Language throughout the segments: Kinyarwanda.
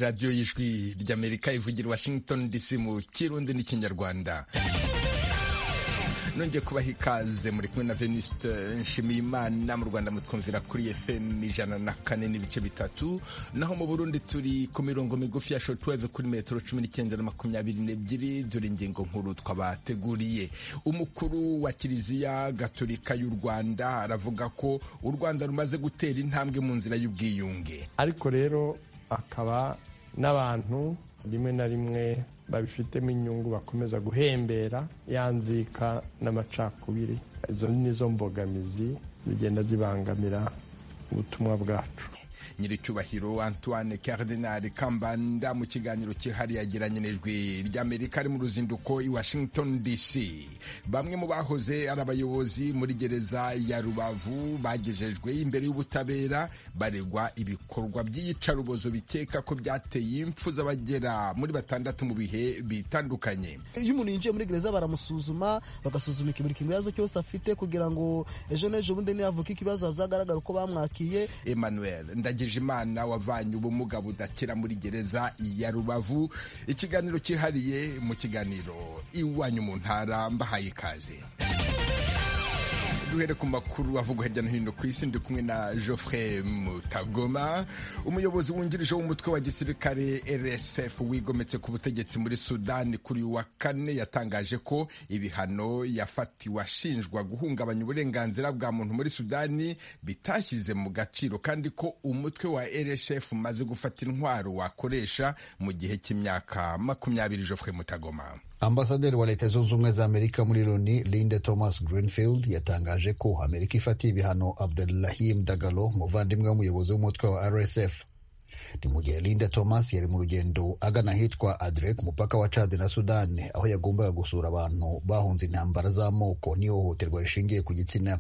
radiyo y'ijwi ry'Amerika ivugira Washington DC mu Kirundi n'Ikinyarwanda. Nongeye kubaha ikaze, muri kumwe na Venuste Nshimiyimana. Mu Rwanda mutwumvira kuri FM 104.3, naho mu Burundi turi ku mirongo migufi ya shortwave kuri metero 19 na 22. Dore ingingo nkuru twabateguriye. Umukuru wa Kiliziya Gatolika y'u Rwanda aravuga ko u Rwanda rumaze gutera intambwe mu nzira y'ubwiyunge, ariko rero akaba n'abantu rimwe na rimwe babifitemo inyungu bakomeza guhembera yanzika n'amacakubiri. Izo nizo mbogamizi zigenda zibangamira ubutumwa bwacu. Nyiricyubahiro Antoine Cardinal Kambanda mu kiganiro cyihariye yagiranye n'ijwi ry'Amerika ari mu ruzinduko i Washington DC. Bamwe mu bahoze ari abayobozi muri gereza ya Rubavu bagejejwe imbere y'ubutabera baregwa ibikorwa by'iyicarubozo bikeka ko byateye impfu z'abagera muri 6 mu bihe bitandukanye. Iyo umuntu yinjiye muri gereza baramusuzuma, bagasuzuma buri kibazo cyose afite kugira ngo ejo n'ejo bundi niyavuka ikibazo hazagaragara uko bamwakiye. Emmanuel Ndagijimana wavanye ubumuga budakira muri gereza ya Rubavu. Ikiganiro cyihariye mu kiganiro Iwanyu mu Ntara, mbahaye ikaze. Duhere ku makuru avugwa hirya no hino ku isi. Ndi kumwe na Geoffrey Mutagoma. Umuyobozi wungirije w'umutwe wa gisirikare RSF wigometse ku butegetsi muri Sudani kuri wa kane yatangaje ko ibihano yafatiwe ashinjwa guhungabanya uburenganzira bwa muntu muri Sudani bitashyize mu gaciro, kandi ko umutwe wa RSF umaze gufata intwaro wakoresha mu gihe cy'imyaka 20. Geoffrey Mutagoma. Ambasaderi wa Leta Zunze Ubumwe za Amerika muri Loni Linda Thomas Greenfield yatangaje ko Amerika ifatiye ibihano Abdulrahim Dagalo, umuvandimwe w'umuyobozi w'umutwe wa RSF. Ni mu gihe Linda Thomas yari mu rugendo agana ahitwa Adre ku mupaka wa Chad na Sudan, aho yagombaga gusura abantu bahunze intambara z'amoko n'ihohoterwa rishingiye ku gitsina.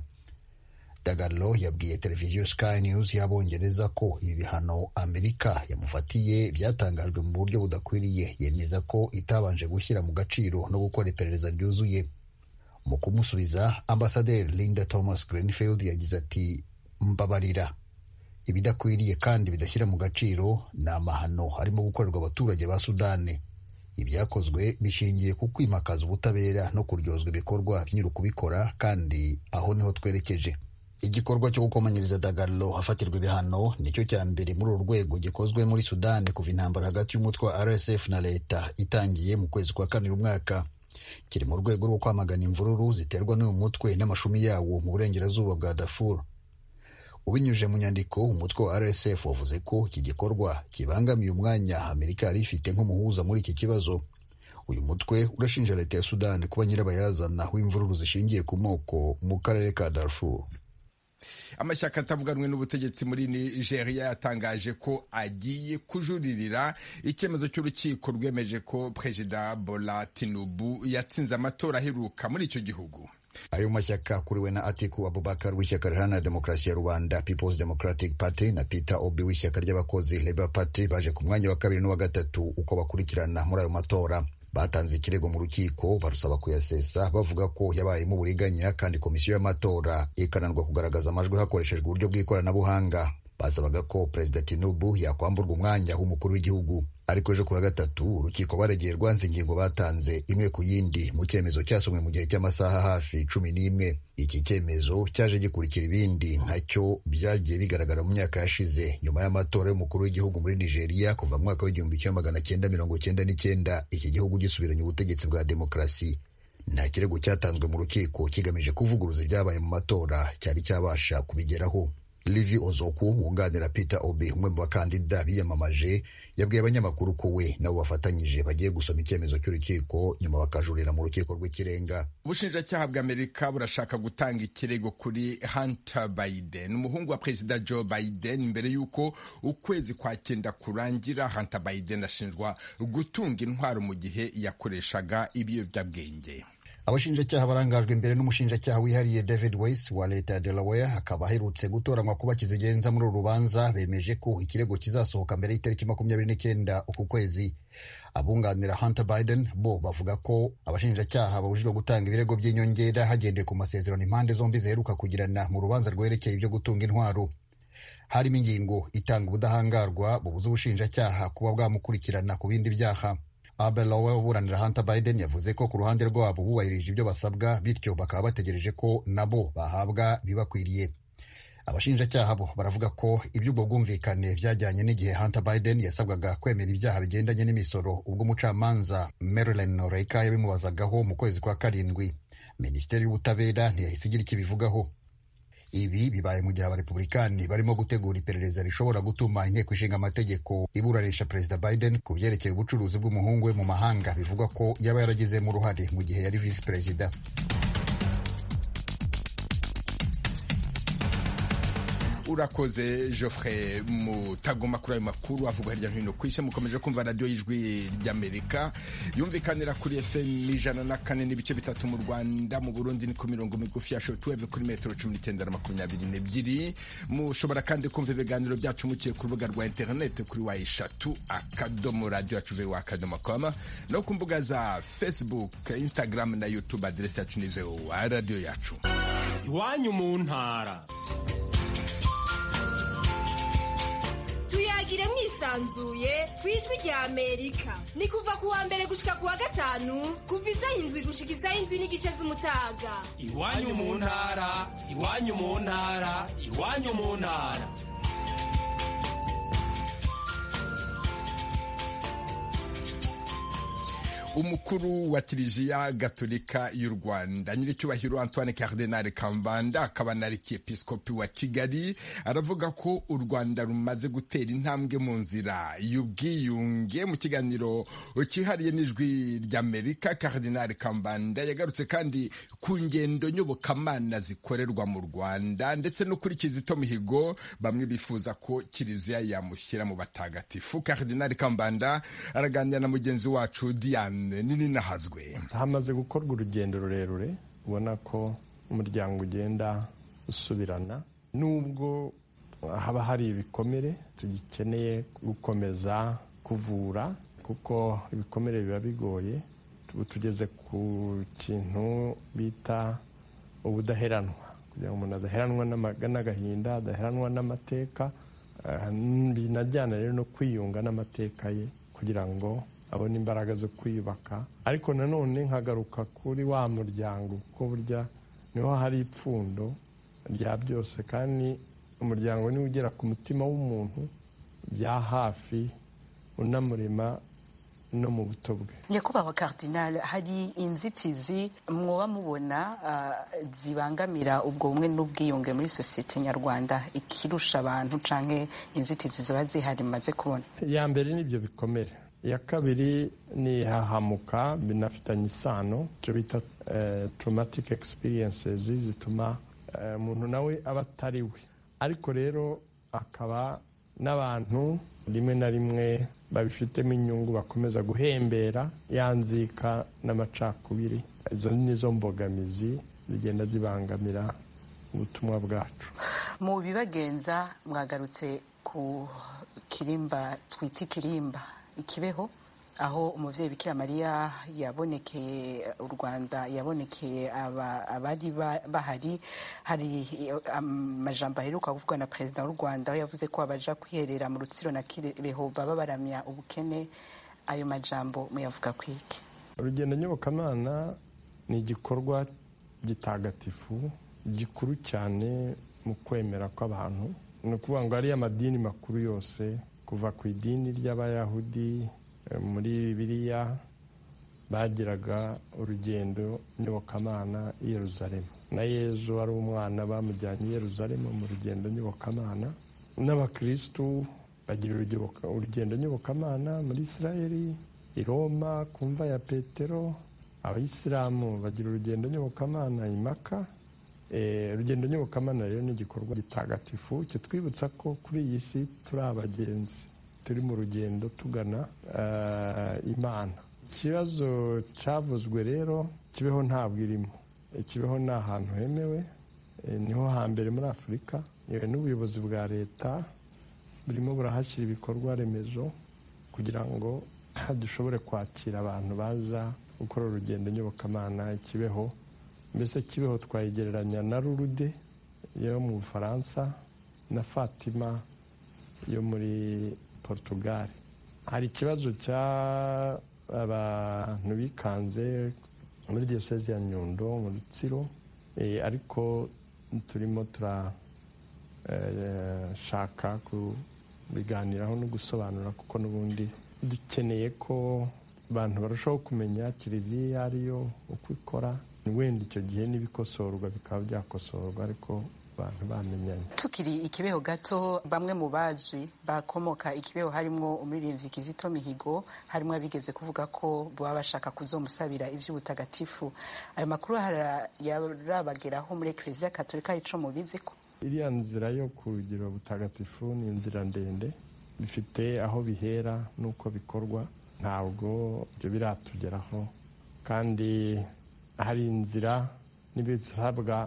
Dagalo yabwiye televiziyo Sky News y'Abongereza ko ibi bihano Amerika yamufatiye byatangajwe mu buryo budakwiriye. Yemeza ko itabanje gushyira mu gaciro no gukora iperereza ryuzuye. Mu kumusubiza, Ambasaderi Linda Thomas Greenfield yagize ati, mbabarira, ibidakwiriye kandi bidashyira mu gaciro ni amahano harimo gukorerwa abaturage ba Sudani. Ibyakozwe bishingiye ku kwimakaza ubutabera no kuryozwa ibikorwa by'nyiri kubikora, kandi aho niho twerekeje. Igikorwa cyo gukomanyiriza Dagalo hafatirwa ibihano nicyo cya mbere muri uru rwego gikozwe muri Sudani kuva intambara hagati y'umutwe wa RSF na leta itangiye mu kwezi kwa 4 uyu mwaka. Kiri mu rwego rwo kwamagana imvururu ziterwa n'uyu mutwe n'amashumi yawo mu burengerazuba bwa Darfur. Ubinyujije mu nyandiko, umutwe wa RSF wavuze ko iki gikorwa kibangamiye umwanya Amerika yari ifite nk'umuhuza muri iki kibazo. Uyu mutwe urashinja leta ya Sudani kuba nyirabayazana w'imvururu zishingiye ku moko mu karere ka Darfur. Amashyaka atavuganwe n'ubutegetsi muri Nigeria yatangaje ko agiye kujuririra icyemezo cy'urukiko rwemeje ko Perezida Bola Tinubu yatsinze amatora aheruka muri icyo gihugu. Ayo mashyaka akuriwe na Atiku Abubakar w'ishyaka riharanira demokarasi ya rubanda People's Democratic Party na Peter Obi w'ishyaka ry'abakozi Labour Party baje ku mwanya wa 2 n'uwa 3 uko bakurikirana muri ayo matora. Batanze ikirego mu rukiko barusaba kuyasesa, bavuga ko yabayemo uburiganya kandi komisiyo y'amatora ikananirwa kugaragaza amajwi hakoreshejwe uburyo bw'ikoranabuhanga. Basabaga ko Perezida Tinubu yakwamburwa umwanya w'umukuru w'igihugu. Ariko ejo ku wa 3 urukiko baregeye rwanze ingingo batanze imwe ku yindi mu cyemezo cyasomwe mu gihe cy'amasaha hafi 11. Iki cyemezo cyaje gikurikira ibindi nkacyo byagiye bigaragara mu myaka yashize nyuma y'amatora y'umukuru w'igihugu muri Nigeria kuva mu mwaka w'1999 iki gihugu gisubiranye ubutegetsi bwa demokarasi. Nta kirego cyatanzwe mu rukiko kigamije kuvuguruza ibyabaye mu matora cyari cyabasha kubigeraho. Livy Ozoku wunganira Peter Obi, umwe mu bakandida biyamamaje, yabwiye abanyamakuru ko we nabo bafatanyije bagiye gusoma icyemezo cy'urukiko nyuma bakajurira mu rukiko rw'ikirenga. Ubushinjacyaha bw'Amerika burashaka gutanga ikirego kuri Hunter Biden, umuhungu wa Perezida Joe Biden, mbere y'uko ukwezi kwa 9 kurangira. Hunter Biden ashinjwa gutunga intwaro mu gihe yakoreshaga ibiyobyabwenge. Abashinjacyaha barangajwe imbere n'umushinjacyaha wihariye David Weiss wa leta ya Delaware, akaba aherutse gutoranywa kuba kizigenza muri uru rubanza, bemeje ko ikirego kizasohoka mbere y'itariki 29 uku kwezi. Abunganira Hunter Biden bo bavuga ko abashinjacyaha babujijwe gutanga ibirego by'inyongera hagendeye ku masezerano impande zombi ziheruka kugirana mu rubanza rwerekeye ibyo gutunga intwaro. harimo ingingo itanga ubudahangarwa bubuza ubushinjacyaha kuba bwamukurikirana ku bindi byaha. Abel Lowe uburanira Hunter Biden yavuze ko ku ruhande rwabo bubahirije ibyo basabwa, bityo bakaba bategereje ko nabo bahabwa bibakwiriye. Abashinjacyaha bo baravuga ko iby'ubwo bwumvikane byajyanye n'igihe Hunter Biden yasabwaga kwemera ibyaha bigendanye n'imisoro ubwo umucamanza Marilyn Noreika yabimubazagaho mu kwezi kwa karindwi. Minisiteri y'ubutabera ntiyahise igira icyo ibivugaho. Ibi bibaye mu gihe abarepublikani barimo gutegura iperereza rishobora gutuma inteko ishinga amategeko iburanisha Perezida Biden ku byerekeye ubucuruzi bw'umuhungu we mu mahanga, bivugwa ko yaba yaragizemo uruhare mu gihe yari visi perezida. Urakoze Geoffrey Mutagoma kuri ayo makuru avuga hirya no hino ku isi. Mukomeje kumva radiyo y'Ijwi ry'Amerika yumvikanira kuri FM 104.3 mu Rwanda, mu Burundi ni ku mirongo migufi ya shortwave kuri metero 1922. Mushobora kandi kumva ibiganiro byacu mukiye ku rubuga rwa internet kuri wa3.radio.com no ku mbuga za Facebook, Instagram na YouTube. Adresse yacu ni radio yacu. Iwanyu mu ntara. Tuyagire mwisanzuye kwijwi rya Amerika. Ni kuva ku wa mbere gushika ku wa gatanu kuva 7 gushika 7:30 z'umutaga. Iwanyu mu ntara, iwanyu mu ntara, iwanyu mu ntara. Umukuru wa Kiliziya Gatolika y'u Rwanda Nyiricyubahiro Antoine Cardinal Kambanda akaba na Arkiyepiskopi wa Kigali aravuga ko u Rwanda rumaze gutera intambwe mu nzira y'ubwiyunge. Mu kiganiro cyihariye n'Ijwi ry'Amerika, Cardinal Kambanda yagarutse kandi ku ngendo nyobokamana zikorerwa mu Rwanda ndetse no kuri Kizito Mihigo bamwe bifuza ko Kiliziya yamushyira mu batagatifu. Cardinal Kambanda araganira na mugenzi wacu Diane nini nahazwe. Hamaze gukorwa urugendo rurerure, ubona ko umuryango ugenda usubirana, nubwo haba hari ibikomere tugikeneye gukomeza kuvura, kuko ibikomere biba bigoye. Tugeze ku kintu bita ubudaheranwa, kugira ngo umuntu adaheranwa n'agahinda, adaheranwa n'amateka, binajyana rero no kwiyunga n'amateka ye kugira ngo abona imbaraga zo kwiyubaka. Ariko nanone nkagaruka kuri wa muryango, kuko burya niho hari ipfundo rya byose, kandi umuryango niwo ugera ku mutima w'umuntu bya hafi, unamurema no mu buto bwe. Nyakubahwa Cardinal, hari inzitizi mwoba mubona zibangamira ubwo bumwe n'ubwiyunge muri sosiyete nyarwanda, ikirusha abantu canke inzitizi ziba zihari maze kubona? Ya mbere nibyo bikomere, iya kabiri ni hahamuka binafitanye isano, cyo bita traumatic experiences zituma umuntu nawe aba atari we. Ariko rero akaba n'abantu rimwe na rimwe babifitemo inyungu, bakomeza guhembera yanzika n'amacakubiri. Izo nizo mbogamizi zigenda zibangamira ubutumwa bwacu. Mu bibagenza mwagarutse ku kirimba, twita ikirimba Ikibeho, aho umuvyeyi Bikira Mariya yabonekeye u Rwanda, yabonekeye abari bahari. Hari amajambo aheruka kuvugwa na Perezida w'u Rwanda aho yavuze ko abaja kwiherera mu Rutsiro na Kibeho baba baramya ubukene. Ayo majambo muyavuga kwiki? Urugendo nyobokamana ni igikorwa gitagatifu gikuru cyane mu kwemera kw'abantu. Ni ukuvuga ngo ari amadini makuru yose, kuva ku idini ry'Abayahudi muri Bibiliya bagiraga urugendo nyobokamana i Yerusalemu, na Yezu ari umwana bamujyanye i Yerusalemu mu rugendo nyobokamana. N'abakristu bagira urugendo nyobokamana muri Isirayeli, i Roma ku mva ya Petero. Abayisilamu bagira urugendo nyobokamana i Maka. Urugendo nyobokamana rero ni igikorwa gitagatifu kitwibutsa ko kuri iyi si turi abagenzi, turi mu rugendo tugana Imana. Ikibazo cyavuzwe rero, Kibeho ntabwo irimo. Kibeho ni ahantu hemewe, niho hambere muri Afurika. N'ubuyobozi bwa leta burimo burahashyira ibikorwa remezo kugira ngo dushobore kwakira abantu baza gukora urugendo nyobokamana Kibeho. Mbese Kibeho twayigereranya na Lourdes yo mu Bufaransa, na Fatima yo muri Portugal. Hari ikibazo cya abantu bikanze muri diyoseze ya Nyundo mu Rutsiro, ariko turimo turashaka kubiganiraho no gusobanura, kuko n'ubundi dukeneye ko abantu barushaho kumenya kiliziya ariyo uko ikora, wenda icyo gihe n'ibikosorwa bikaba byakosorwa ariko abantu bamenyanye. Tukiri ikibeho gato, bamwe mu bazwi bakomoka ikibeho harimo umuririmbyi Kizito Mihigo, harimo abigeze kuvuga ko baba bashaka kuzomusabira ivy'ubutagatifu. Ayo makuru yarabageraho muri Eklezia Katolika, ico mubizi ko iriya nzira yo kugira ubutagatifu ni inzira ndende, bifite aho bihera n'uko bikorwa, ntabwo ibyo biratugeraho, kandi hari inzira n'ibisabwa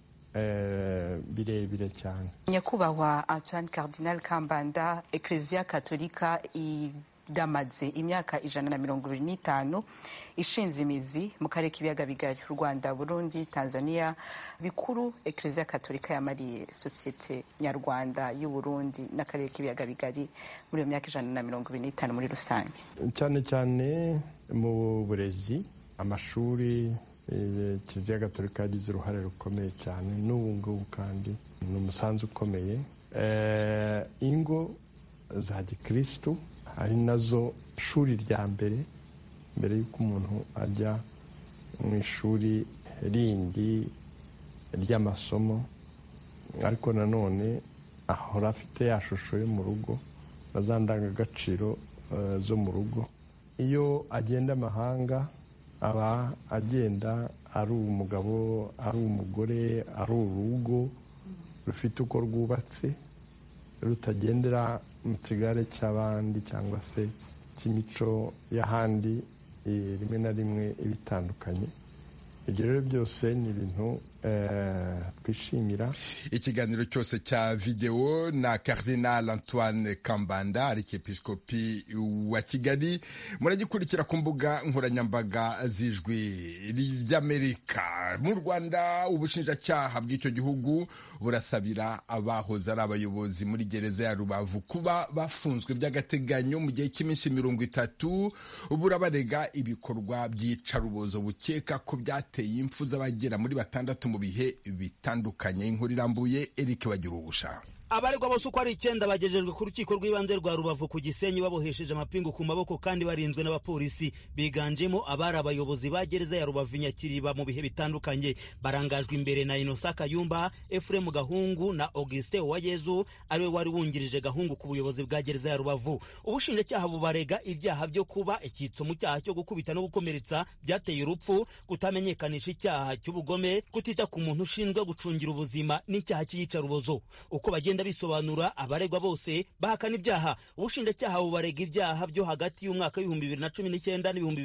birebire cyane. Nyakubahwa Antoine Cardinal Kambanda, Eklezia Katolika iramaze imyaka 125 ishinze imizi mu karere k'ibiyaga bigari, Rwanda, Burundi, Tanzania. Bikuru Eklezia Katolika yamariye sosiyete nyarwanda y'u Burundi n'akarere k'ibiyaga bigari muri iyo myaka 125 muri rusange, cyane cyane mu burezi, amashuri. Kiliziya Gatolika yagize uruhare rukomeye cyane, n'ubu ngubu kandi ni umusanzu ukomeye. Ingo za gikristu ari nazo shuri rya mbere y'uko umuntu ajya mu ishuri rindi ry'amasomo, ariko nanone ahora afite ya shusho yo mu rugo na za ndangagaciro zo mu rugo. Iyo agenda amahanga aba agenda ari umugabo, ari umugore, ari urugo rufite uko rwubatse, rutagendera mu kigare cy'abandi cyangwa se cy'imico y'ahandi rimwe na rimwe ibitandukanye. Ibyo rero byose ni ibintu twishimira. Ikiganiro cyose cya video na Cardinal Antoine Kambanda, arikepiskopi wa Kigali, muragikurikira ku mbuga nkoranyambaga z'Ijwi ry'Amerika. Mu Rwanda, ubushinjacyaha bw'icyo gihugu burasabira abahoze ari abayobozi muri gereza ya Rubavu kuba bafunzwe by'agateganyo mu gihe cy'iminsi 30, burabarega ibikorwa by'icarubozo bukeka ko byateye impfu z'abagera muri 6 mu bihe bitandukanye. Inkuru irambuye, Eric Bagirubusha. Abaregwa bose uko ari 9 bagejejwe ku rukiko rw'ibanze rwa Rubavu ku Gisenyi babohesheje amapingu ku maboko kandi barinzwe n'abapolisi, biganjemo abari abayobozi ba gereza ya Rubavu Nyakiriba mu bihe bitandukanye. Barangajwe imbere na Innocent Kayumba, Ephraim Gahungu na Augustin Uwayezu ariwe wari wungirije Gahungu ku buyobozi bwa gereza ya Rubavu. Ubushinjacyaha bubarega ibyaha byo kuba icyitso mu cyaha cyo gukubita no gukomeretsa byateye urupfu, kutamenyekanisha icyaha cy'ubugome, kutita ku muntu ushinzwe gucungira ubuzima n'icyaha cy'iyicarubozo. Uko bagenda bisobanura, abaregwa bose bahakana ibyaha. Ubushinjacyaha bubarega ibyaha byo hagati y'umwaka w'2019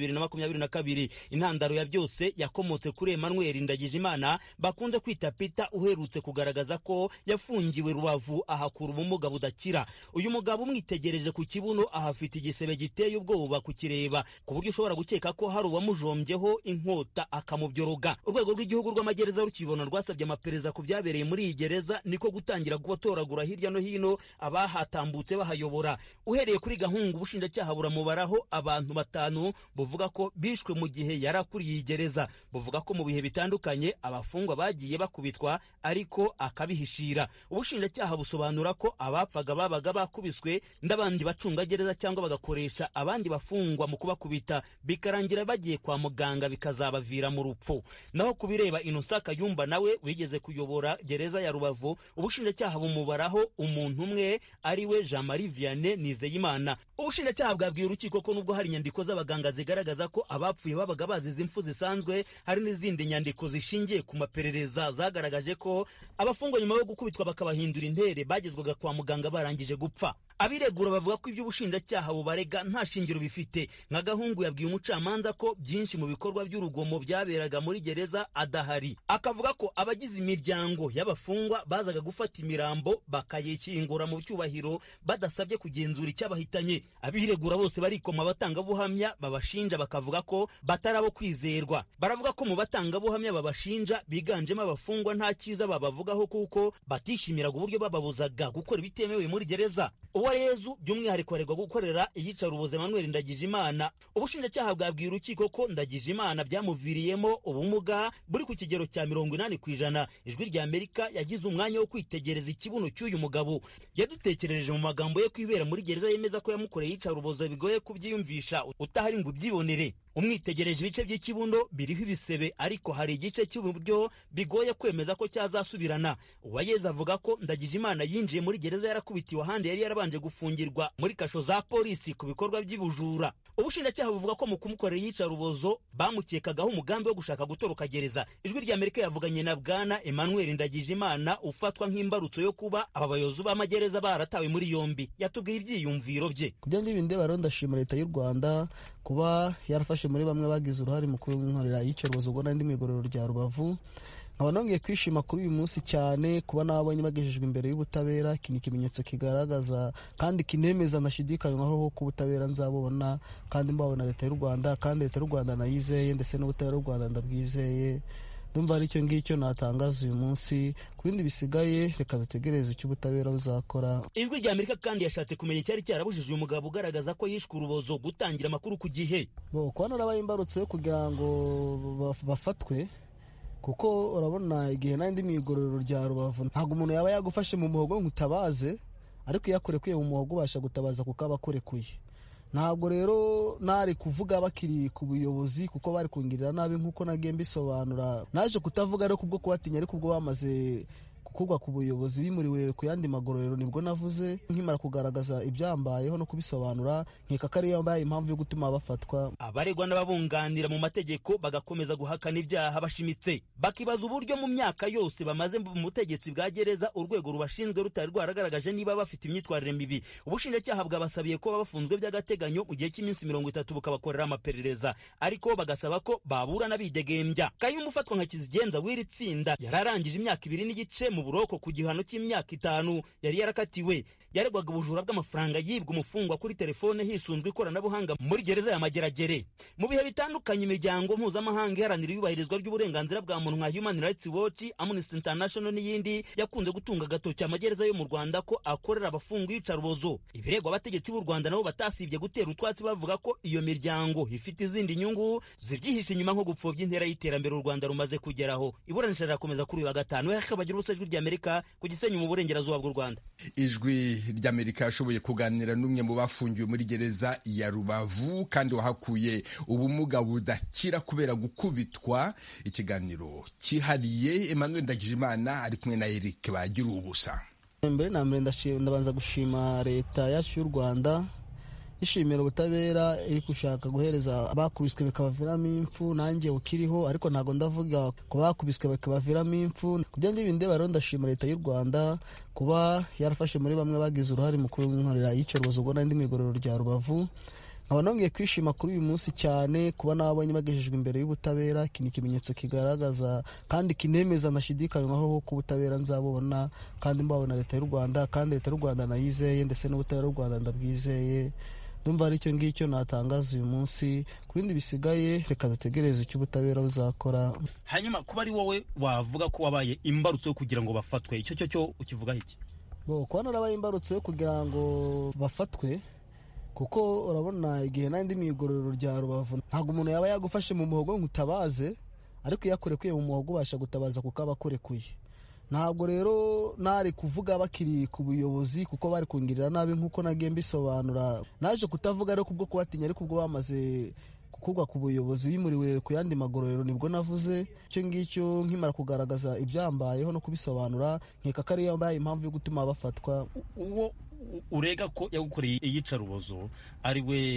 n'2022. Intandaro ya byose yakomotse kuri Emmanuel Ndagijimana bakunze kwita Peter, uherutse kugaragaza ko yafungiwe Rubavu ahakura ubumuga budakira. Uyu mugabo umwitegereje ku kibuno ahafite igisebe giteye ubwoba kukireba, ku buryo ushobora gukeka ko hari uwamujombyeho inkota akamubyoroga. Urwego rw'igihugu rw'amagereza rukibona rwasabye amaperereza ku byabereye muri iyi gereza, niko gutangira gutoragura hirya no hino abahatambutse bahayobora. Uhereye kuri Gahungu, ubushinjacyaha buramubaraho abantu 5 buvuga ko bishwe mu gihe yarakuriye iyi gereza. Buvuga ko mu bihe bitandukanye abafungwa bagiye bakubitwa ariko akabihishira. Ubushinjacyaha busobanura ko abapfaga babaga bakubiswe n'abandi bacunga gereza cyangwa bagakoresha abandi bafungwa mu kubakubita, bikarangira bagiye kwa muganga bikazabavira mu rupfu. Naho kubireba Innocent Kayumba nawe wigeze kuyobora gereza ya Rubavu, ubushinjacyaha bumubaraho umuntu umwe ariwe Jean Marie Vianney Nizeyimana. Ubushinjacyaha bwabwiye urukiko ko nubwo hari inyandiko z'abaganga zigaragaza ko abapfuye babaga bazize impfu zisanzwe, hari n'izindi nyandiko zishingiye ku maperereza zagaragaje ko abafungwa nyuma yo gukubitwa bakabahindura intere bagezwaga kwa muganga barangije gupfa. abiregura bavuga ko iby'ubushinjacyaha bubarega nta shingiro bifite. nka Gahungu yabwiye umucamanza ko byinshi mu bikorwa by'urugomo byaberaga muri gereza adahari. Akavuga ko abagize imiryango y'abafungwa bazaga gufata imirambo bakayikingura mu cyubahiro badasabye kugenzura icyabahitanye. Abiregura bose barikoma abatangabuhamya babashinja bakavuga ko batari abo kwizerwa. Baravuga ko mu batangabuhamya babashinja biganjemo abafungwa nta cyiza babavugaho kuko batishimiraga uburyo bababuzaga gukora ibitemewe muri gereza. Uwayezu by'umwihariko aregwa gukorera iyicarubozo Emmanuel Ndagijimana. Ubushinjacyaha bwabwiye urukiko ko Ndagijimana byamuviriyemo ubumuga buri ku kigero cya 80%. Ijwi rya Amerika yagize umwanya wo kwitegereza ikibuno cy'uyu mugabo. Yadutekerereje mu magambo yo kwibera muri gereza yemeza ko yamukoreye iyicarubozo bigoye kubyiyumvisha utahari ngo ubyibonere. Umwitegereje ibice by'ikibuno biriho ibisebe, ariko hari igice cy'uburyo bigoye kwemeza ko cyazasubirana. Uwayeza avuga ko Ndagijimana yinjiye muri gereza yarakubitiwe ahandi yari yarabanje gufungirwa muri kasho za polisi ku bikorwa by'ibujura. Ubushinjacyaha buvuga ko mu kumukorera iyicarubozo bamukekagaho umugambi wo gushaka gutoroka gereza. Ijwi rya Amerika yavuganye na Bwana Emmanuel Ndagijimana ufatwa nk'imbarutso yo kuba aba bayobozi b'amagereza baratawe muri yombi. Yatubwiye ibyiyumviro bye. Kubyo ngibinde baro ndashima leta y'u Rwanda kuba yarafashe muri bamwe bagize uruhare mu kunkorera iyicarubozo ubwo n'indi migororo rya Rubavu. Nkaba nongeye kwishima kuri uyu munsi cyane kuba nabonye bagejejwe imbere y'ubutabera. Iki ni ikimenyetso kigaragaza kandi kinemeza ntashidikanywaho ko ubutabera nzabubona kandi mbabona leta y'u Rwanda, kandi leta y'u Rwanda nayizeye ndetse n'ubutabera bw'u Rwanda ndabwizeye. Ndumva ari cyo ngicyo natangaza uyu munsi. Ku bindi bisigaye reka dutegereze icyo ubutabera buzakora. Ijwi rya Amerika kandi yashatse kumenya icyari cyarabujije uyu mugabo ugaragaza ko yishwe urubozo gutangira amakuru ku gihe. Kuba narabaye imbarutso yo kugira ngo bafatwe, kuko urabona igihe n'indi migororero rya Rubavu ntabwo umuntu yaba yagufashe mu muhogo ngo utabaze, ariko iyo akurekuye mu muhogo ubasha gutabaza kuko aba akurekuye. Ntabwo rero nari kuvuga bakiri ku buyobozi kuko bari kungirira nabi nk'uko nagiye mbisobanura. Naje kutavuga ariko kubwo kubatinya, ariko ubwo bamaze kugwa ku buyobozi bimuriwe ku yandi magororero nibwo navuze nkimara kugaragaza ibyambayeho no kubisobanura. Nkeka ko ariyo yambaye impamvu yo gutuma bafatwa. Abaregwa n'ababunganira mu mategeko bagakomeza guhakana ibyaha bashimitse, bakibaza uburyo mu myaka yose bamaze mu butegetsi bwa gereza urwego rubashinzwe rutari rwaragaragaje niba bafite imyitwarire mibi. Ubushinjacyaha bwabasabiye ko bafunzwe by'agateganyo mu gihe cy'iminsi 30 bukabakorera amaperereza, ariko bagasaba ko baburana bidegembya. Kayumba ufatwa nka kizigenza w'iri tsinda yararangije imyaka 2 n'igice mu buroko ku gihano cy'imyaka 5 yari yarakatiwe. Yaregwaga ubujura bw'amafaranga yibwa umufungwa kuri telefone hisunzwe ikoranabuhanga muri gereza ya Mageragere. Mu bihe bitandukanye imiryango mpuzamahanga iharanira iyubahirizwa ry'uburenganzira bwa muntu nka Human Rights Watch, Amnesty International n'iyindi yakunze gutunga agatoki amagereza yo mu Rwanda ko akorera abafungwa iyicarubozo. Ibiregwa abategetsi b'u Rwanda nabo batasibye gutera utwatsi bavuga ko iyo miryango ifite izindi nyungu zibyihishe inyuma nko gupfobya intera y'iterambere u Rwanda rumaze kugeraho. Iburanisha rirakomeza kuri uyu wa gatanu. Bagira ubuse Ijwi rya Amerika ku Gisenyi mu burengerazuba bw'u Rwanda. Ijwi rya Amerika yashoboye kuganira n'umwe mu bafungiwe muri gereza ya Rubavu kandi wahakuye ubumuga budakira kubera gukubitwa. Ikiganiro cyihariye. Emmanuel Ndagijimana ari kumwe na Eric Bagira ubusa. Mbere na mbere ndabanza gushima leta yacu y'u Rwanda ishimira ubutabera iri gushaka guhereza abakubiswe bikabaviramo impfu. Nanjye ukiriho ariko ntago ndavuga ku bakubiswe bikabaviramo impfu. Kubyo ngibinde baro ndashima leta y'u Rwanda kuba yarafashe muri bamwe bagize uruhare mu kunkorera iyicarubozo ubwo n'indi migororo rya Rubavu. Nkaba nongeye kwishima kuri uyu munsi cyane kuba nabonye bagejejwe imbere y'ubutabera. Iki ni ikimenyetso kigaragaza kandi kinemeza ntashidikanywaho ko ubutabera nzabubona kandi mbabona leta y'u Rwanda, kandi leta y'u Rwanda nayizeye ndetse n'ubutabera bw'u Rwanda ndabwizeye. Ndumva ari cyo ngicyo natangaza uyu munsi. Ku bindi bisigaye reka dutegereze icyo ubutabera buzakora. Hanyuma kuba ari wowe wavuga ko wabaye imbarutso yo kugira ngo bafatwe, icyo cyo ukivugaho iki? Kuba narabaye imbarutso yo kugira ngo bafatwe, kuko urabona igihe n'indi migororero rya Rubavu ntabwo umuntu yaba yagufashe mu muhogo ngo utabaze, ariko iyo akurekuye mu muhogo ubasha gutabaza kuko aba akurekuye. Ntabwo rero nari kuvuga bakiri ku buyobozi kuko bari kungirira nabi nk'uko nagiye mbisobanura. Naje kutavuga ariko kubwo kubatinya, ariko ubwo bamaze kugwa ku buyobozi bimuriwe ku yandi magororero nibwo navuze icyo ngicyo nkimara kugaragaza ibyambayeho no kubisobanura. Nkeka ko ariyo yambaye impamvu yo gutuma bafatwa. Uwo urega ko yagukoreye iyicarubozo ari we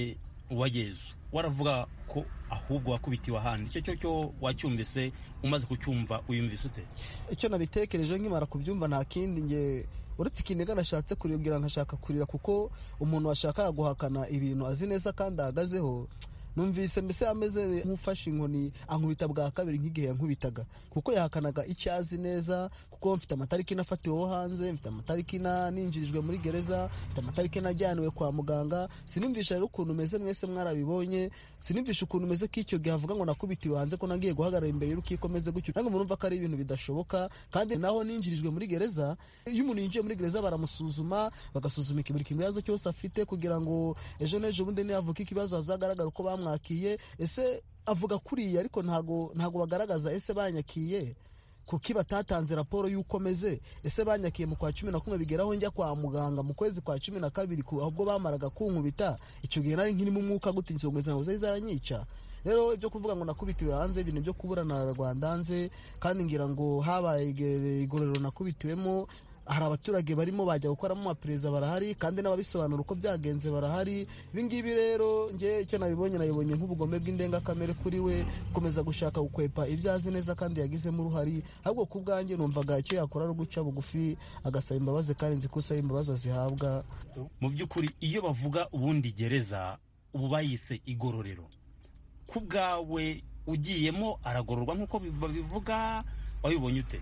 uwagezo waravuga ko ahubwo wakubitiwe ahandi, icyo cyo wacyumvise, umaze kucyumva uyumvise ute? Icyo nabitekereje nkimara kubyumva nta kindi nge uretse ikiniga nashatse kuribwira nkashaka kurira, kuko umuntu washaka guhakana ibintu azi neza kandi ahagazeho, numvise mbese ameze nk'ufashe inkoni ankubita bwa kabiri nk'igihe yankubitaga, kuko yahakanaga icyo azi neza, kuko mfite amatariki nafatiweho hanze, mfite amatariki ninjirijwe muri gereza, mfite amatariki najyaniwe kwa muganga. Sinumvisha rero ukuntu meze, mwese mwarabibonye, sinumvisha ukuntu meze k'icyo gihe avuga ngo nakubitiwe hanze ko nagiye guhagarara imbere y'urukiko meze gutyo, nange murumva ko ari ibintu bidashoboka. Kandi naho ninjirijwe muri gereza, iyo umuntu yinjiye muri gereza baramusuzuma, bagasuzuma buri kibazo cyose afite, kugira ngo ejo n'ejo bundi niyavuka ikibazo hazagaragara uko bamwakiye. Ese avuga kuriya ariko ntago bagaragaza ese banyakiye kuki batatanze raporo y'uko meze, ese banyakiye mu kwa 11 bigeraho njya kwa muganga mu kwezi kwa 12 ahubwo bamaraga kunkubita, icyo gihe nari nkiri mu mwuka gutinze ngo zawe zaranyica. Rero ibyo kuvuga ngo nakubitiwe hanze, ibintu byo kuburana na Rwanda hanze, kandi ngira ngo habaye igorero nakubitiwemo, hari abaturage barimo bajya gukoramo apereza barahari, kandi n'ababisobanura uko byagenze barahari. Ibingibi rero nge icyo nabibonye nk'ubugome bw'indengakamere kuri we, gukomeza gushaka gukwepa ibyazi neza kandi yagizemo uruhari. Ahubwo ku bwanjye numvaga icyo yakora ari guca bugufi agasaba imbabazi, kandi nzi ko usaba imbabazi azihabwa. Mu by'ukuri iyo bavuga ubundi gereza ubu bayise igororero, ku bwawe ugiyemo aragororwa nk'uko babivuga, wabibonye ute?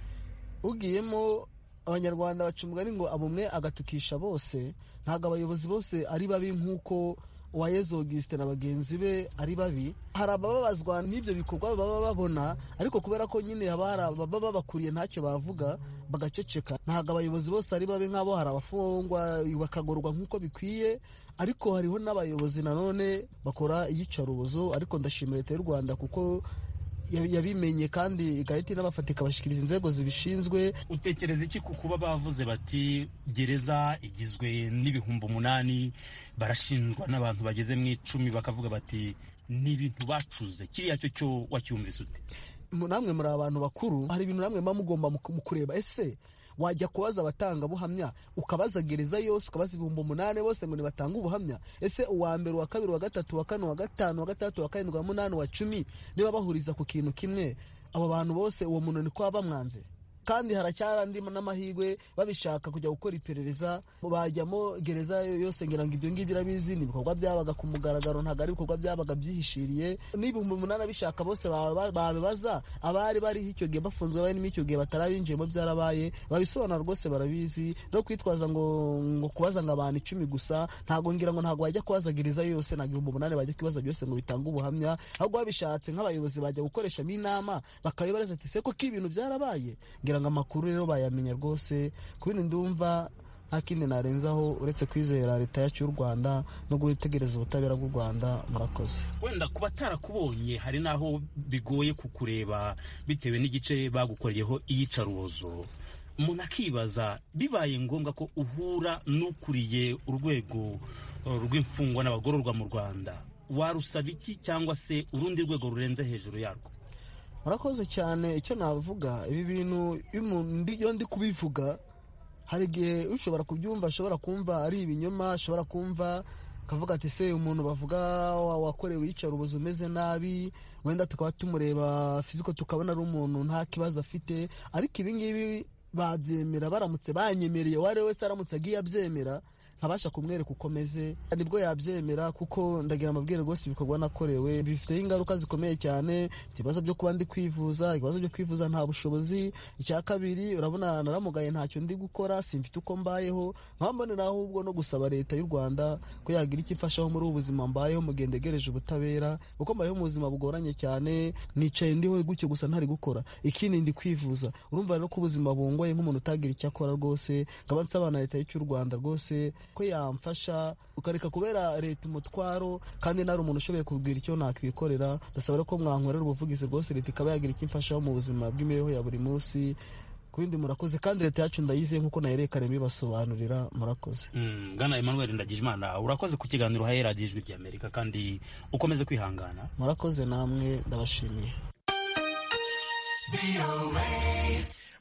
Ugiyemo Abanyarwanda baca umugani ngo abumwe agatukisha bose. Ntabwo abayobozi bose ari babi nk'uko Uwayezu Augustin na bagenzi be ari babi. Hari abababazwa n'ibyo bikorwa baba babona, ariko kubera ko nyine haba baba bakuriye ntacyo bavuga bagaceceka. Ntabwo abayobozi bose ari babi nk'abo, hari abafungwa bakagorwa nk'uko bikwiye, ariko hariho n'abayobozi nanone bakora iyicarubozo. Ariko ndashimira Leta y'u Rwanda kuko yabimenye kandi igahita inabafata ikabashikiriza inzego zibishinzwe. Utekereza iki ku kuba bavuze bati gereza igizwe n'ibihumbi 8, barashinjwa n'abantu bageze mu 10, bakavuga bati ni ibintu bacuze? Kiriya cyo wacyumvise ute? Namwe muri abantu bakuru, hari ibintu namwe mugomba kureba. Ese wajya kubaza abatanga buhamya, ukabaza gereza yose, ukabaza 8,000 bose ngo nibatanga ubuhamya? Ese uwa mbere, uwa kabiri, uwa gatatu, uwa kane, uwa gatanu, uwa gatandatu, uwa karindwi, uwa munani, uwa 10 niba bahuriza ku kintu kimwe, abo bantu bose uwo muntu ni kwa bamwanze? Kandi haracyarandi n'amahirwe babishaka kujya gukora iperereza, bajyamo gereza yose. Ngira ngo ibyo ngibyo irabizi, ni ibikorwa byabaga ku mugaragaro, ntabwo ari ibikorwa byabaga byihishiriye. n'ibihumbi 8 bishaka bose babibaza abari bari icyo gihe bafunzwe, bari n'icyo gihe batarabinjiyemo byarabaye, babisobanura rwose barabizi. No kwitwaza ngo kubaza ngo abantu 10 gusa, ntabwo ngira ngo ntabwo bajya kubaza gereza yose, ntabwo 8,000 bajya kwibaza byose ngo bitange ubuhamya. Ahubwo babishatse nk'abayobozi bajya gukoreshamo inama, bakabibaza ati se ko ibintu byarabaye. Ngira ngo amakuru rero bayamenya rwose. Ku bindi ndumva nta kindi narenzaho uretse kwizera Leta yacu y'u Rwanda no gutegereza ubutabera bw'u Rwanda. Murakoze. Wenda kuba tarakubonye hari naho bigoye kukureba bitewe n'igice bagukoreyeho iyicarubozo, umuntu akibaza bibaye ngombwa ko uhura n'ukuriye urwego rw'imfungwa n'abagororwa mu Rwanda, warusaba iki cyangwa se urundi rwego rurenze hejuru yarwo? Murakoze cyane. Icyo navuga, ibi bintu iyo ndi kubivuga, hari igihe ushobora kubyumva, ashobora kumva ari ibinyoma, ashobora kumva kavuga ati se umuntu bavuga wakorewe iyicarubozo umeze nabi, wenda tukaba tumureba fiziko tukabona ari umuntu nta kibazo afite. Ariko ibi ngibi babyemera, baramutse banyemereye, wari wese aramutse agiye abyemera, nkabasha kumwereka uko meze, nibwo yabyemera. Kuko ndagira amabwire rwose ibikorwa nakorewe bifite ingaruka zikomeye cyane. Ibibazo byo kuba ndi kwivuza, ibibazo byo kwivuza nta bushobozi. Icya kabiri, urabona naramugaye, ntacyo ndi gukora, simfite uko mbayeho. Nkambonera ahubwo no gusaba Leta y'u Rwanda ko yagira icyo imfashaho muri ubu buzima mbayeho, mugendegereje ubutabera, kuko mbayeho mu buzima bugoranye cyane. Nicaye ndiho gutyo gusa ntari gukora, ikindi ndi kwivuza. Urumva rero ko ubuzima bungoye nk'umuntu utagira icyo akora rwose. Nkaba nsaba na Leta y'u Rwanda rwose ko yamfasha, ukareka kubera Leta umutwaro, kandi nari umuntu ushoboye kubwira icyo nakwikorera. Ndasaba ko mwankorera ubuvugizi rwose, Leta ikaba yagira icyo imfashaho mu buzima bw'imibereho ya buri munsi. Kubindi murakoze, kandi Leta yacu ndayizeye nkuko nayerekane bibasobanurira. Murakoze. Bwana Emmanuel Ndagijimana, urakoze ku kiganiro uhaye Radio Ijwi ry'Amerika, kandi ukomeze kwihangana. Murakoze namwe, ndabashimiye.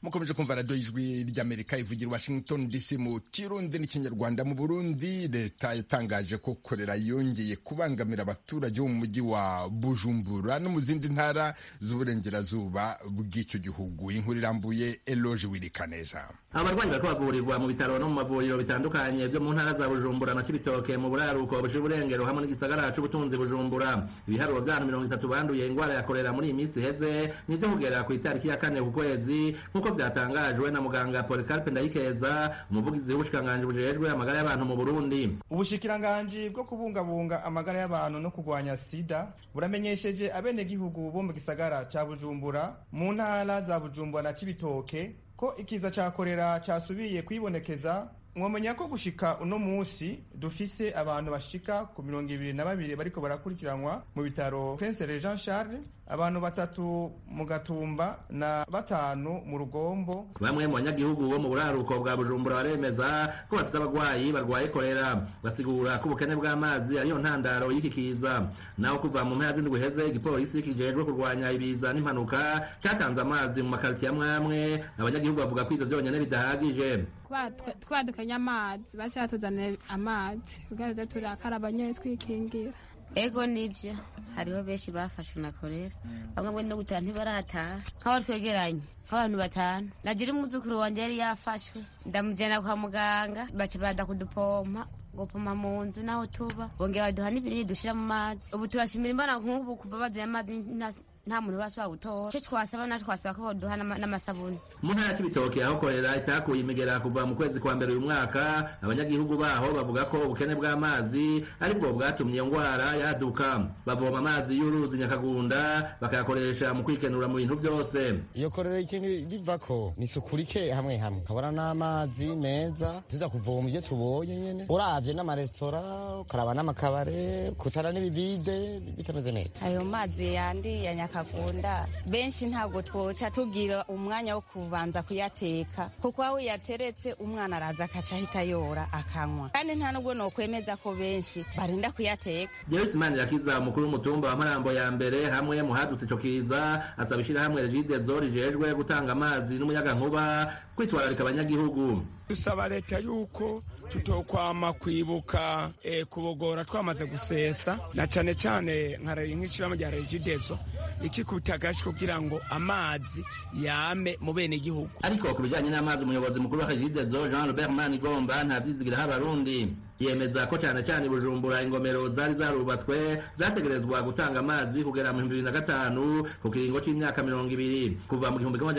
mukomeje kumva radiyo y'ijwi ry'Amerika ivugira Washington DC mu Kirundi n'ikinyarwanda. Mu Burundi leta yatangaje ko korera yongeye kubangamira abaturage bo mu mujyi wa Bujumbura no mu zindi ntara z'uburengerazuba bw'icyo gihugu. Inkuru irambuye Eloge Wirikaneza. Abarwayi bariko bavurirwa mu bitaro no mu mavuriro bitandukanye byo mu ntara za Bujumbura na Cibitoke mu buraruko bw'uburengero hamwe n'igisagara c'ubutunzi Bujumbura. Ibiharuro vy'abantu 30 banduye ingwara ya korera muri iyi minsi iheze nivyo kugera ku itariki ya 4 ku kwezi nkuko byatangajwe na muganga Policarpe Ndayikeza, umuvugizi w'ubushikanganje bujejwe amagara y'abantu mu Burundi. Ubushikiranganje bwo kubungabunga amagara y'abantu no kurwanya sida buramenyesheje abenegihugu bo mu gisagara ca Bujumbura mu ntara za Bujumbura na Cibitoke ko ikiza ca korera casubiye kwibonekeza. Mwamenya ko gushika uno musi dufise abantu bashika ku 22 bariko barakurikiranwa mu bitaro Prince Jean Charles, abantu 3 mu Gatumba na 5 mu Rugombo. Bamwe mu banyagihugu bo mu buraruko bwa Bujumbura baremeza ko bafite abagwayi barwaye korera, basigura ko ubukene bw'amazi ariyo ntandaro y'ikikiza. Naho kuva mu mpera z'indwi heze igipolisi kijejwe kurwanya ibiza n'impanuka cyatanze amazi mu makaritiye amwe, abanyagihugu bavuga ko ivyo vyonyene bidahagije. Twadukanya amazi bacatuzanira amazi kugira turakaraba nyene twikingira. Ego nivyo hariho benshi bafashwe na korera, bamwe no gutaha ntibarataha nk'aho twegeranye nk'abantu 5. Nagira umuzukuru wanje yari yafashwe ndamujana kwa muganga baca bada kudupompa gupoma mu nzu naho tuba bongera baduha n'ibinini dushira mu mazi. Ubu turashimira Imana nk'ubu kuva baziye amazi nta muntu urasaba gutora. Cyo twasaba na twasaba ko baduha n'amasabuni. Mu ntara y'Ibitoke aho korera itakuye imigera kuva mu kwezi kwa mbere uyu mwaka, abanyagihugu baho bavuga ko ubukene bw'amazi ari bwo bwatumye iyo ngwara yaduka. Bavoma amazi y'uruzi Nyakagunda bakayakoresha mu kwikenura mu bintu byose. Iyo korera ikintu bivako ni sukurike hamwe hamwe kabona n'amazi meza tuza kuvoma ibyo tubonye nyene, uravye n'amaresitora ukaraba n'amakabare kutara n'ibivide bitameze neza. Ayo mazi yandi ya Nyakagunda benshi ntabwo twoca tugira umwanya wo kubanza kuyateka kuko aho yateretse umwana araza akaca ahita yora akanywa, kandi nta nubwo no kwemeza ko benshi barinda kuyateka. Joyce Manirakiza umukuru w'umutumba wa Marambo ya mbere hamwe mu hadutse ico kiza asabishira hamwe Regideso rijejwe gutanga amazi n'umuyaga nkuba kwitwararika abanyagihugu. Dusaba leta yuko tutokwama kwibuka kubogora twamaze gusesa na cane cane nk'ishirahamwe rya Regideso ikikubita agashi kugira ngo amazi yame mu bene igihugu. Ariko ku bijanye n'amazi umuyobozi mukuru wa Regideso Jean Robert Manigomba ntavyizigira h'abarundi yemeza ko cyane cyane Bujumbura ingomero zari zarubatswe zategerezwa gutanga amazi kugera mu 2005 ku kiringo c'imyaka 20 kuva mu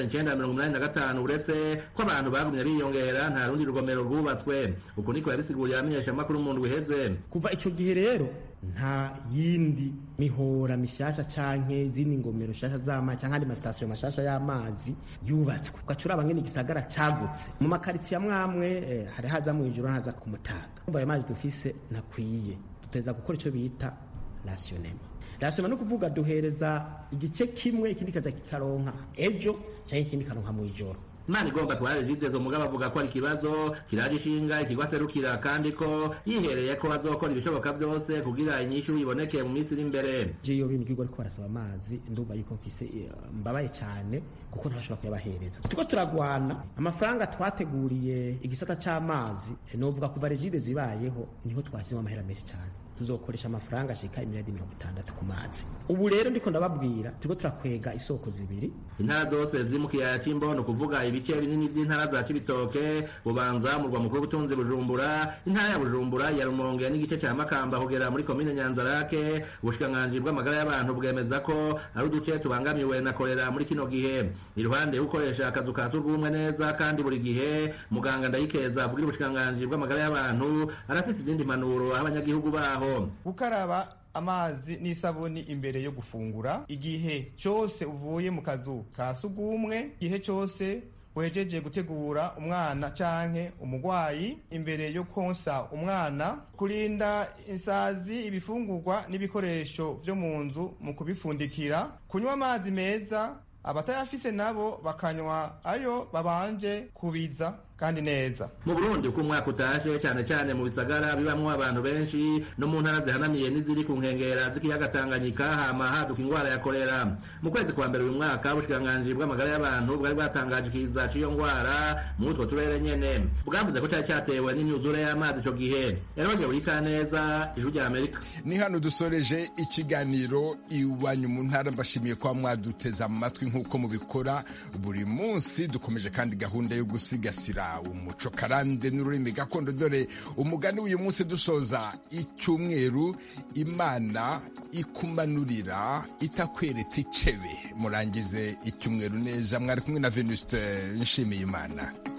1985 uretse ko abantu bagumye biyongera nta rundi rugomero rwubatswe. Uko niko yabisiguriye amenyesha amakuru mu ndwi heze. Kuva ico gihe rero nta yindi mihora mishasha canke zini ngomero shasha z'amazi canke andi masitasiyo mashasha y'amazi yubatswe. Ugacura ngene igisagara cagutse mu makaritsiye amwe hari haza mu ijoro haza ku Mutaga. Ayo mazi dufise nakwiye tuteza gukora ico bita rationnement no kuvuga duhereza igice kimwe ikindi kaza kikaronka ejo canke ikindi karonka mu ijoro. Manigomba tware Regideso mugabo avuga ko ari kibazo kiraje ishinga ikigwa serukira kandi ko yihereye ko bazokora ibishoboka byose kugira inyishu iboneke mu minsi iri imbere. Jeyo bimigirwa ariko barasaba amazi ndumva yuko mfise mbabaye cyane kuko ntashobora kuyabahereza. Tuko turagwana amafaranga twateguriye igisata c'amazi novuga kuva Regideso zibayeho niho twashyize amahera menshi cyane. Tuzokoresha amafaranga ashika 160 ku mazi. Ubu rero ndiko ndababwira turiko turakwega isoko zibiri. Intara zose zimukiyaya c'Imbono kuvuga ibice binini vy'intara za Cibitoke, Bubanza mu rwa mukuru w'ubutunzi Bujumbura, intara ya Bujumbura ya Rumonge n'igice ca Makamba kugera muri komine Nyanzarake. Ubushikanganje bw'amagara y'abantu bwemeza ko ari uduce tubangamiwe na korera muri kino gihe. Iruhande ukoresha akazu ka surwumwe neza kandi buri gihe muganga Ndayikeza avugira ubushikanganje bw'amagara y'abantu arafise izindi manuro abanyagihugu baho. Gukaraba amazi n'isabuni imbere yo gufungura, igihe cyose uvuye mu kazu ka sugumwe, igihe cyose wejeje gutegura umwana canke umugwayi, imbere yo konsa umwana, kurinda insazi ibifungurwa n'ibikoresho vyo mu nzu mu kubifundikira, kunywa amazi meza, abatayafise nabo bakanywa ayo babanje kubiza, kandi neza. Mu Burundi uko umwaka utashe cyane cyane mu bisagara bibamwo abantu benshi no mu ntara zihanamiye n'iziri ku nkengera z'ikiyaga Tanganyika hama haduka ingwara ya kolera. Mu kwezi kwa mbere uyu mwaka ubushikiranganji bw'amagara y'abantu bwari bwatangaje ikiza c'iyo ngwara mu utwo turere nyene. Bwavuze ko cyari cyatewe n'imyuzure y'amazi ico gihe. Yaronje buri kaneza ijwi rya Amerika. Ni hano dusoreje ikiganiro iwanyu mu ntara. Mbashimiye kwa mwaduteza amatwi nk'uko mubikora buri munsi. Dukomeje kandi gahunda yo gusigasira umuco karande n'ururimi gakondo. Dore umugani w'uyu munsi dusoza icyumweru: Imana ikumanurira itakweretse icebe. Murangize icyumweru neza. Mwari kumwe na Venuste Nshimiyimana.